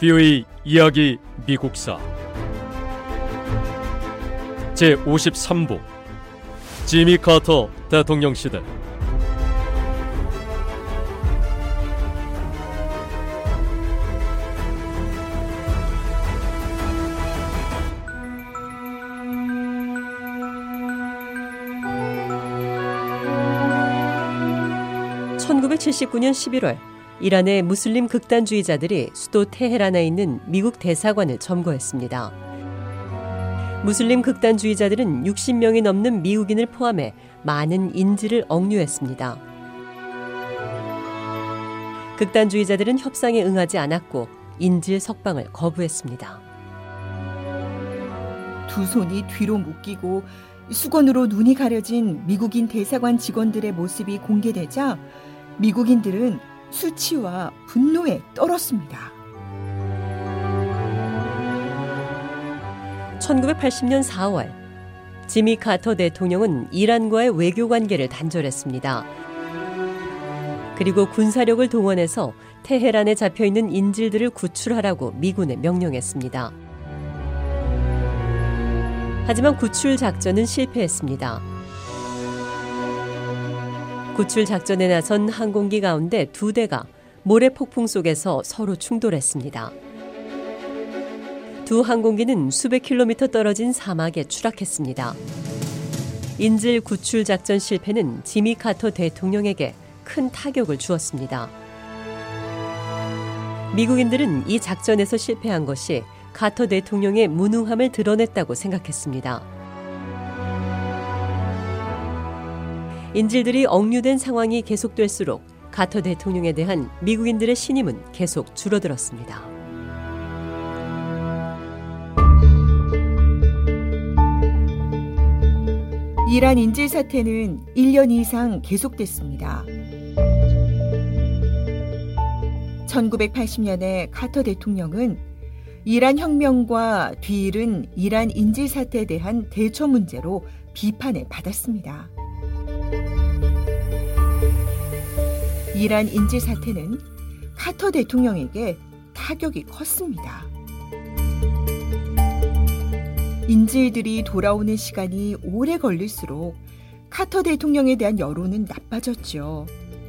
VOA 이야기 미국사 제53부 지미 카터 대통령 시대. (1979년 11월) 이란의 무슬림 극단주의자들이 수도 테헤란에 있는 미국 대사관을 점거했습니다. 무슬림 극단주의자들은 60명이 넘는 미국인을 포함해 많은 인질을 억류했습니다. 극단주의자들은 협상에 응하지 않았고 인질 석방을 거부했습니다. 두 손이 뒤로 묶이고 수건으로 눈이 가려진 미국인 대사관 직원들의 모습이 공개되자 미국인들은 수치와 분노에 떨었습니다. 1980년 4월, 지미 카터 대통령은 이란과의 외교 관계를 단절했습니다. 그리고 군사력을 동원해서 테헤란에 잡혀있는 인질들을 구출하라고 미군에 명령했습니다. 하지만 구출 작전은 실패했습니다. 구출 작전에 나선 항공기 가운데 2대가 모래 폭풍 속에서 서로 충돌했습니다. 두 항공기는 수백 킬로미터 떨어진 사막에 추락했습니다. 인질 구출 작전 실패는 지미 카터 대통령에게 큰 타격을 주었습니다. 미국인들은 이 작전에서 실패한 것이 카터 대통령의 무능함을 드러냈다고 생각했습니다. 인질들이 억류된 상황이 계속될수록 카터 대통령에 대한 미국인들의 신임은 계속 줄어들었습니다. 이란 인질 사태는 1년 이상 계속됐습니다. 1980년에 카터 대통령은 이란 혁명과 뒤이른 이란 인질 사태에 대한 대처 문제로 비판을 받았습니다. 이란 인질 사태는 카터 대통령에게 타격이 컸습니다. 인질들이 돌아오는 시간이 오래 걸릴수록 카터 대통령에 대한 여론은 나빠졌죠.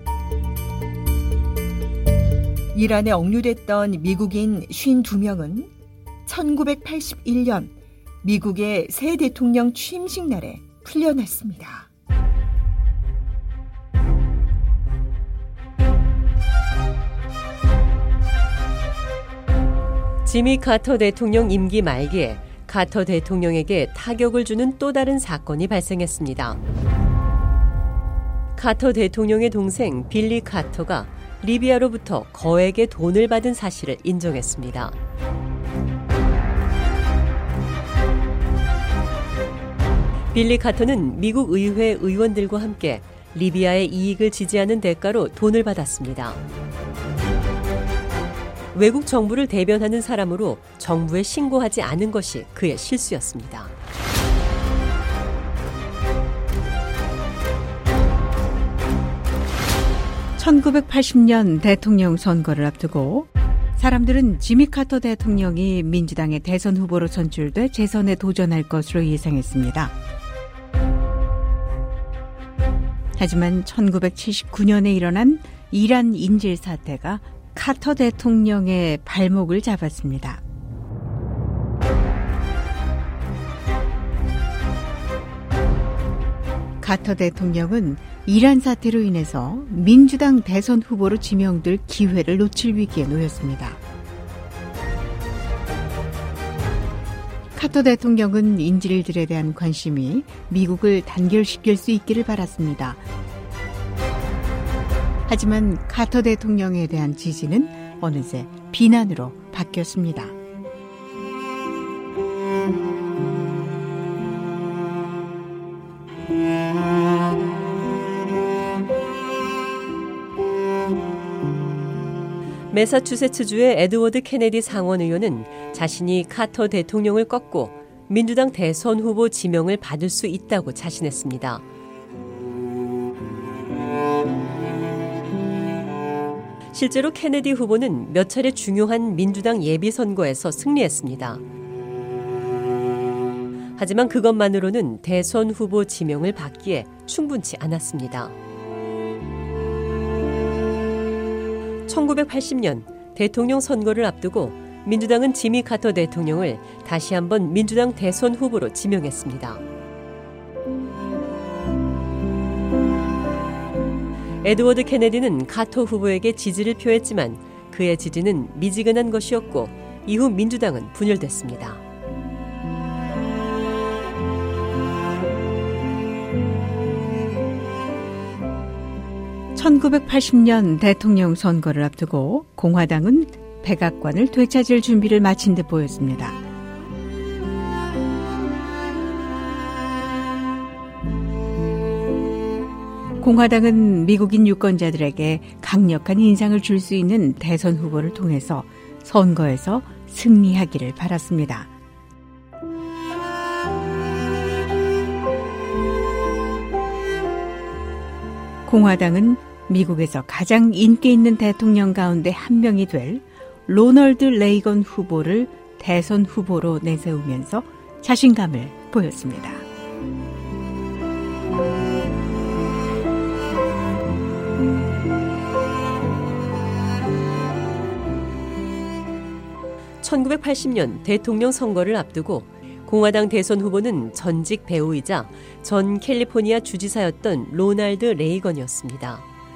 이란에 억류됐던 미국인 52명은 1981년 미국의 새 대통령 취임식 날에 풀려났습니다. 지미 카터 대통령 임기 말기에 카터 대통령에게 타격을 주는 또 다른 사건이 발생했습니다. 카터 대통령의 동생 빌리 카터가 리비아로부터 거액의 돈을 받은 사실을 인정했습니다. 빌리 카터는 미국 의회 의원들과 함께 리비아의 이익을 지지하는 대가로 돈을 받았습니다. 외국 정부를 대변하는 사람으로 정부에 신고하지 않은 것이 그의 실수였습니다. (1980년) 대통령 선거를 앞두고 사람들은 지미 카터 대통령이 민주당의 대선 후보로 선출돼 재선에 도전할 것으로 예상했습니다. 하지만 1979년에 일어난 이란 인질 사태가 카터 대통령의 발목을 잡았습니다. 카터 대통령은 이란 사태로 인해서 민주당 대선 후보로 지명될 기회를 놓칠 위기에 놓였습니다. 카터 대통령은 인질들에 대한 관심이 미국을 단결시킬 수 있기를 바랐습니다. 하지만 카터 대통령에 대한 지지는 어느새 비난으로 바뀌었습니다. 매사추세츠주의 에드워드 케네디 상원의원은 자신이 카터 대통령을 꺾고 민주당 대선 후보 지명을 받을 수 있다고 자신했습니다. 실제로 케네디 후보는 몇 차례 중요한 민주당 예비선거에서 승리했습니다. 하지만 그것만으로는 대선 후보 지명을 받기에 충분치 않았습니다. 1980년 대통령 선거를 앞두고 민주당은 지미 카터 대통령을 다시 한번 민주당 대선 후보로 지명했습니다. 에드워드 케네디는 카터 후보에게 지지를 표했지만 그의 지지는 미지근한 것이었고 이후 민주당은 분열됐습니다. (1980년) 대통령 선거를 앞두고 공화당은 백악관을 되찾을 준비를 마친 듯 보였습니다. 공화당은 미국인 유권자들에게 강력한 인상을 줄 수 있는 대선 후보를 통해서 선거에서 승리하기를 바랐습니다. 공화당은 미국에서 가장 인기 있는 대통령 가운데 한 명이 될 로널드 레이건 후보를 대선 후보로 내세우면서 자신감을 보였습니다. (1980년) 대통령 선거를 앞두고 공화당 대선 후보는 전직 배우이자 전 캘리포니아 주지사였던 로널드 레이건이었습니다.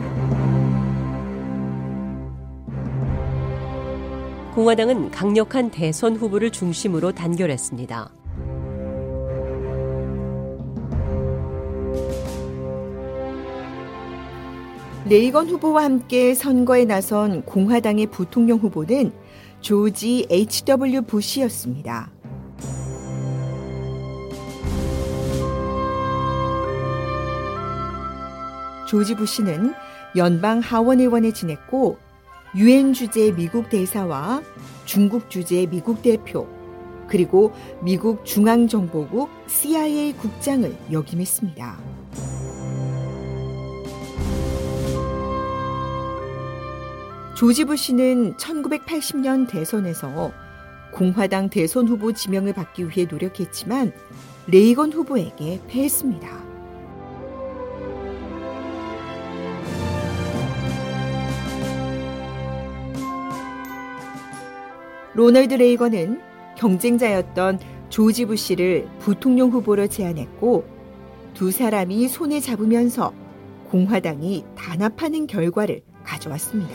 공화당은 강력한 대선 후보를 중심으로 단결했습니다. 레이건 후보와 함께 선거에 나선 공화당의 부통령 후보는 조지 H.W. 부시였습니다. 조지 부시는 연방 하원의원에 지냈고 유엔 주재 미국 대사와 중국 주재 미국 대표 그리고 미국 중앙정보국 CIA 국장을 역임했습니다. 조지 부시는 1980년 대선에서 공화당 대선 후보 지명을 받기 위해 노력했지만 레이건 후보에게 패했습니다. 로널드 레이건은 경쟁자였던 조지 부시를 부통령 후보로 제안했고 두 사람이 손에 잡으면서 공화당이 단합하는 결과를 가져왔습니다.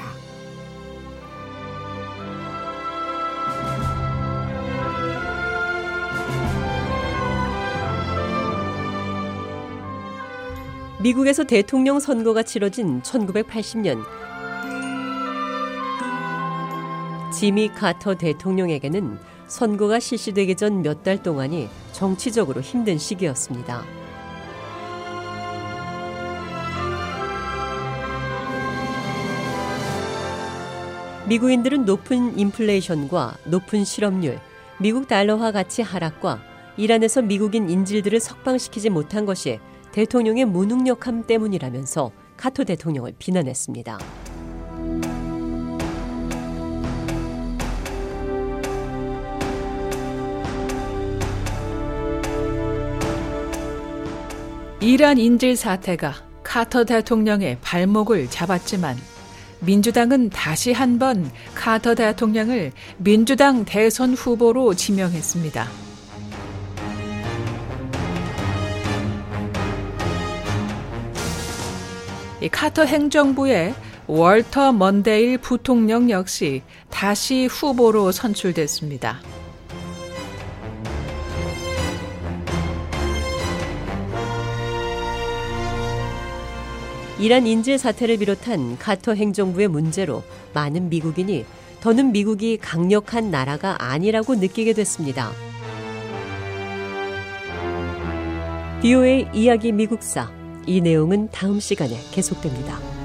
미국에서 대통령 선거가 치러진 1980년 지미 카터 대통령에게는 선거가 실시되기 전 몇 달 동안이 정치적으로 힘든 시기였습니다. 미국인들은 높은 인플레이션과 높은 실업률, 미국 달러화 가치 하락과 이란에서 미국인 인질들을 석방시키지 못한 것이 대통령의 무능력함 때문이라면서 카터 대통령을 비난했습니다. 이란 인질 사태가 카터 대통령의 발목을 잡았지만 민주당은 다시 한번 카터 대통령을 민주당 대선 후보로 지명했습니다. 이 카터 행정부의 월터 먼데일 부통령 역시 다시 후보로 선출됐습니다. 이란 인질 사태를 비롯한 카터 행정부의 문제로 많은 미국인이 더는 미국이 강력한 나라가 아니라고 느끼게 됐습니다. VOA 이야기 미국사, 이 내용은 다음 시간에 계속됩니다.